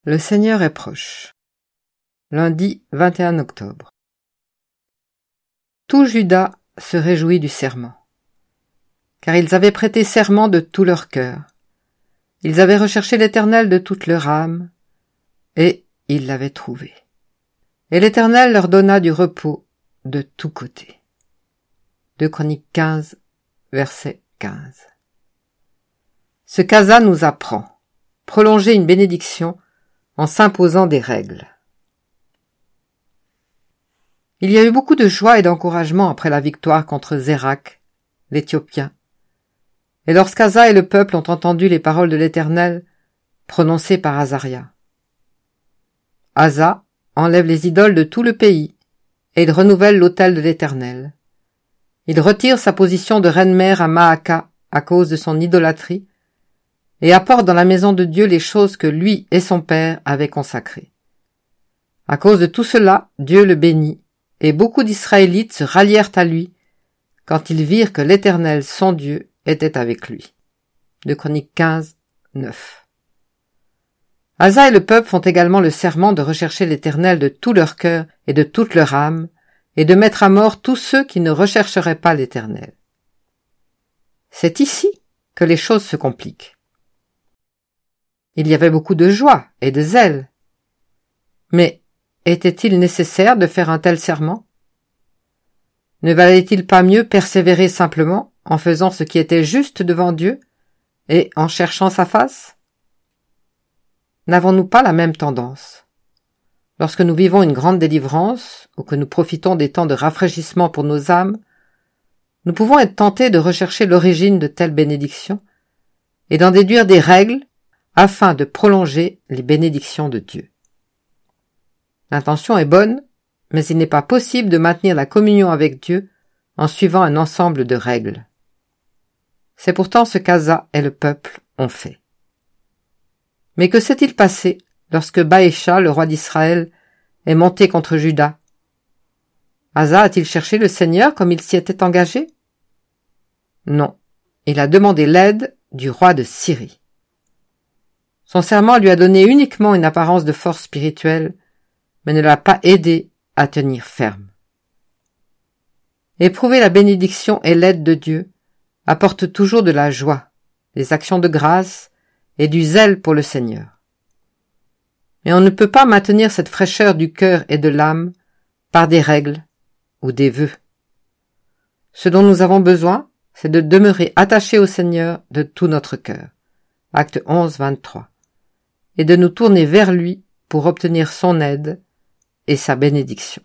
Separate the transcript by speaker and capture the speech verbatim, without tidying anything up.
Speaker 1: Le Seigneur est proche. Lundi vingt et un octobre. Tout Juda se réjouit du serment, car ils avaient prêté serment de tout leur cœur. Ils avaient recherché l'Éternel de toute leur âme, et ils l'avaient trouvé. Et l'Éternel leur donna du repos de tous côtés. deux Chroniques quinze, verset quinze. Ce qu'Asa nous apprend, prolonger une bénédiction en s'imposant des règles. Il y a eu beaucoup de joie et d'encouragement après la victoire contre Zérak, l'Éthiopien. Et lorsqu'Asa et le peuple ont entendu les paroles de l'Éternel prononcées par Azaria. Asa enlève les idoles de tout le pays et il renouvelle l'autel de l'Éternel. Il retire sa position de reine-mère à Maaka à cause de son idolâtrie et apporte dans la maison de Dieu les choses que lui et son père avaient consacrées. À cause de tout cela, Dieu le bénit, et beaucoup d'Israélites se rallièrent à lui quand ils virent que l'Éternel, son Dieu, était avec lui. deux Chroniques quinze, neuf. Asa et le peuple font également le serment de rechercher l'Éternel de tout leur cœur et de toute leur âme, et de mettre à mort tous ceux qui ne rechercheraient pas l'Éternel. C'est ici que les choses se compliquent. Il y avait beaucoup de joie et de zèle. Mais était-il nécessaire de faire un tel serment? Ne valait-il pas mieux persévérer simplement en faisant ce qui était juste devant Dieu et en cherchant sa face? N'avons-nous pas la même tendance? Lorsque nous vivons une grande délivrance ou que nous profitons des temps de rafraîchissement pour nos âmes, nous pouvons être tentés de rechercher l'origine de telles bénédictions et d'en déduire des règles afin de prolonger les bénédictions de Dieu. L'intention est bonne, mais il n'est pas possible de maintenir la communion avec Dieu en suivant un ensemble de règles. C'est pourtant ce qu'Asa et le peuple ont fait. Mais que s'est-il passé lorsque Baécha, le roi d'Israël, est monté contre Juda? Asa a-t-il cherché le Seigneur comme il s'y était engagé? Non, il a demandé l'aide du roi de Syrie. Son serment lui a donné uniquement une apparence de force spirituelle, mais ne l'a pas aidé à tenir ferme. Éprouver la bénédiction et l'aide de Dieu apporte toujours de la joie, des actions de grâce et du zèle pour le Seigneur. Mais on ne peut pas maintenir cette fraîcheur du cœur et de l'âme par des règles ou des vœux. Ce dont nous avons besoin, c'est de demeurer attachés au Seigneur de tout notre cœur. Acte onze, vingt-trois. Et de nous tourner vers lui pour obtenir son aide et sa bénédiction.